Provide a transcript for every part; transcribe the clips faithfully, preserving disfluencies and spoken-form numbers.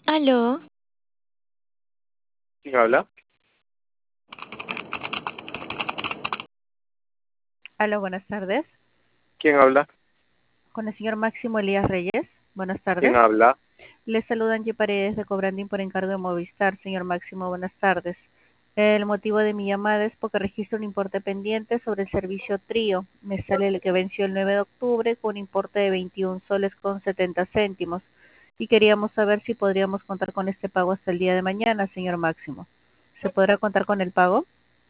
Aló, ¿Quién habla? Aló, buenas tardes. ¿Quién habla? Con el señor Máximo Elías Reyes. Buenas ¿Quién tardes. habla? Le saluda Angie Paredes de Cobrandín por encargo de Movistar. Señor Máximo, buenas tardes. El motivo de mi llamada es porque registro un importe pendiente sobre el servicio Trío. Me sale el que venció el nueve de octubre con un importe de veintiún soles con setenta céntimos. Y queríamos saber si podríamos contar con este pago hasta el día de mañana, señor Máximo. ¿Se podrá contar con el pago?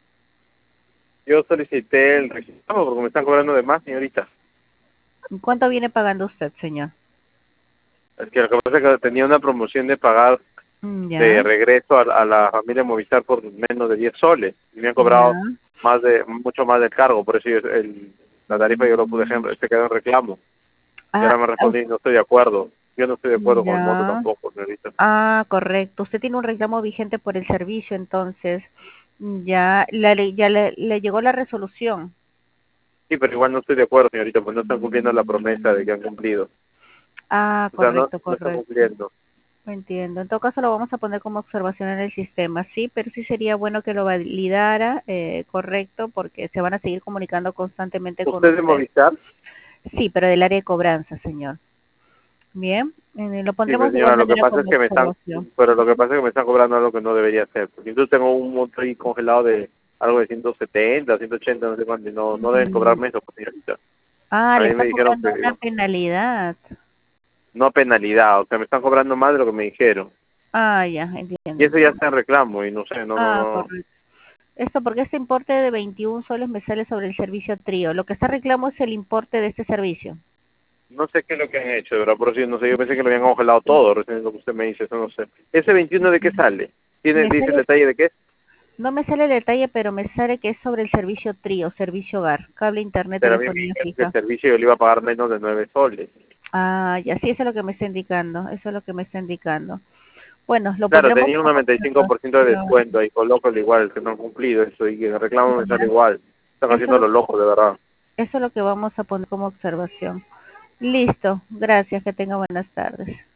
Yo solicité el reclamo porque me están cobrando de más, señorita. ¿Cuánto viene pagando usted, señor? Es que lo que pasa es que tenía una promoción de pagar Mm, de Ya, regreso a, a la familia Movistar por menos de diez soles. Y me han cobrado ya. más de mucho más del cargo, por eso yo- el, la tarifa yo lo puse, Mm. ejemplo, se quedó en reclamo. Y Ah, ahora me au- respondí, no estoy de acuerdo. Yo no estoy de acuerdo con el monto ya. tampoco, señorita. Ah, correcto. Usted tiene un reclamo vigente por el servicio, entonces. Ya, la le- ya le, le llegó la resolución. Sí, pero igual no estoy de acuerdo, señorita, pues no están cumpliendo la promesa de que han cumplido. Ah, O sea, no, correcto, no están correcto. cumpliendo. Entiendo. En todo caso, lo vamos a poner como observación en el sistema, sí, pero sí sería bueno que lo validara, eh, correcto, porque se van a seguir comunicando constantemente con ¿Usted es de usted. Movistar? Sí, pero del área de cobranza, señor. Bien, eh, lo Sí, pues pondremos de igual señora, lo que manera pasa es como que me están, observación. pero lo que pasa es que me están cobrando algo que no debería ser. Porque incluso tengo un monto ahí congelado de algo de ciento setenta, ciento ochenta, no sé cuánto, y no, no deben Mm, cobrarme eso, pues, señorita. Ah, A le mí me está dijeron cobrando que una digo, penalidad. no penalidad, o sea, me están cobrando más de lo que me dijeron. Ah, ya, entiendo, Y eso ya entiendo. está en reclamo, y no sé, no, no, Ah, no, correcto. Esto porque este importe de veintiún soles me sale sobre el servicio Trío. Lo que está reclamo es el importe de este servicio. no sé qué es lo que han hecho, de verdad, por eso yo no sé, yo pensé que lo habían congelado todo, recién lo que usted me dice, eso no sé. ¿Ese veintiuno de qué sale? ¿Tiene, Me dice el sale, detalle de qué es? no me sale el detalle, pero me sale que es sobre el servicio Trío, servicio hogar, cable, internet, Pero a mí me telefonía dijeron que el fija. servicio yo le iba a pagar menos de nueve soles. Ah, ya, sí, eso es lo que me está indicando, eso es lo que me está indicando. Bueno, lo Claro, pondremos tenía un como noventa y cinco por ciento de observación. descuento y coloco el igual, que no han cumplido eso y que el reclamo me sale Ya. igual. Están Eso es haciendo lo, los locos, de verdad. eso es lo que vamos a poner como observación. Listo, gracias, que tenga buenas tardes.